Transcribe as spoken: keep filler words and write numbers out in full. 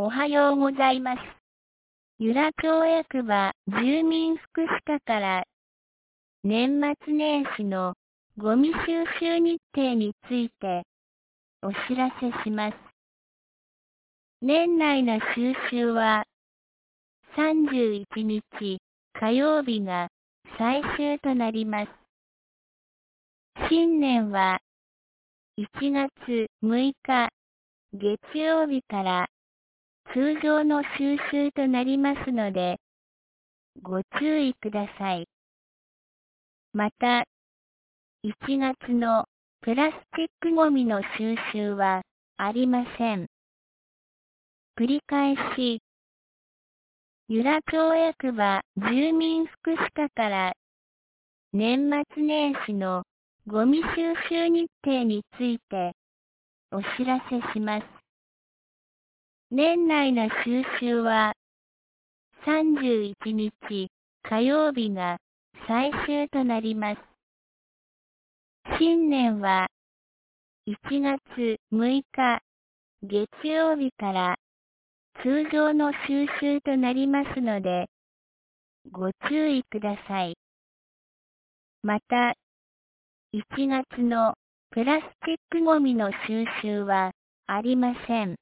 おはようございます。由良町役場住民福祉課から年末年始のゴミ収集日程についてお知らせします。年内の収集はさんじゅういちにち火曜日が最終となります。新年はいちがつむいか月曜日から通常の収集となりますので、ご注意ください。また、いちがつのプラスチックごみの収集はありません。繰り返し、由良町役場住民福祉課から年末年始のゴミ収集日程についてお知らせします。年内の収集はさんじゅういちにち火曜日が最終となります。新年はいちがつむいか月曜日から通常の収集となりますので、ご注意ください。また、いちがつのプラスチックごみの収集はありません。